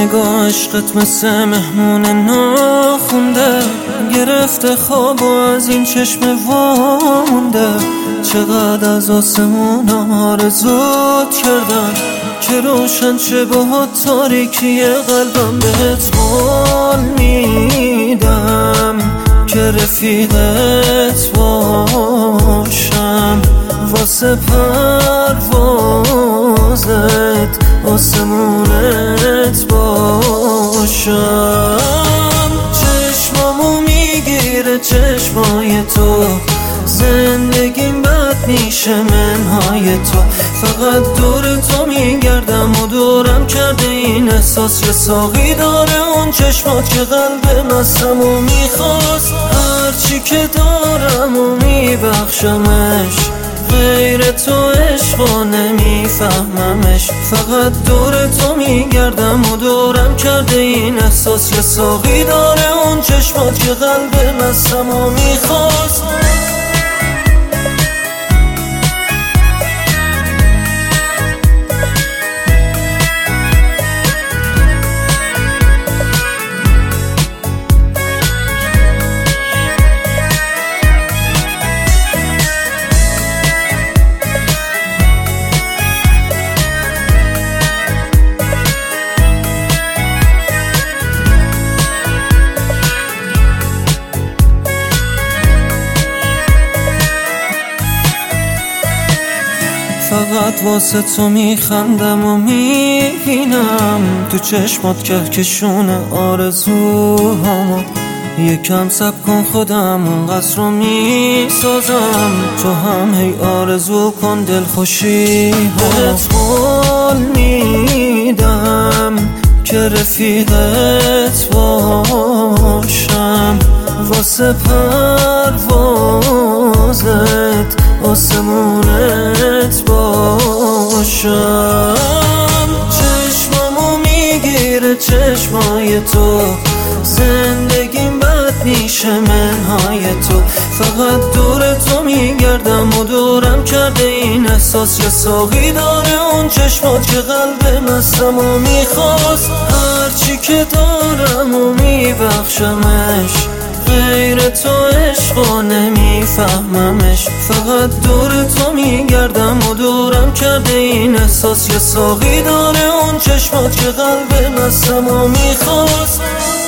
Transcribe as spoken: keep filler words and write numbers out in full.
نگاه عشقت مثل مهمون ناخونده، گرفته خواب و از این چشم وامونده. چقدر از آسمون آرزوت کردم که روشن شه با تاریکی قلبم. بهت قول میدم که رفیقت باشم، واسه پروازت آسمونت باشم. چشمامو میگیره چشمای تو، زندگیم بد میشه منهای تو. فقط دور تو میگردم و دورم کرده این احساس. یه ساقی داره اون چشمات که قلب مستم و میخواست، هرچی که دارم و میبخشمش. غیر تو عشقا نمیفهممش. فقط دور تو میگردم و دورم کرده این احساس. یه ساقی داره اون چشمات که قلب مستم و میخواست. فقط واسه تو میخندم و میبینم تو چشمات کهکشون آرزوهامو. یکم صبر کن خودم اون قصر رو میسازم، تو هم هی آرزو کن دلخوشی. بهت قول میدم که رفیقت باشم، واسه پروازت آسمونت باشم. چشمامو میگیره چشمای تو، زندگیم بد میشه منهای تو. فقط دور تو میگردم و دورم کرده این احساس. یه ساقی داره اون چشمات که قلب مستم و میخواست، هرچی که دارم و میبخشمش. غیر تو عشقا نمیفهممش. فقط دور تو میگردم و دورم کرده این احساس. یه ساقی داره اون چشمات که قلب مستم و میخواست.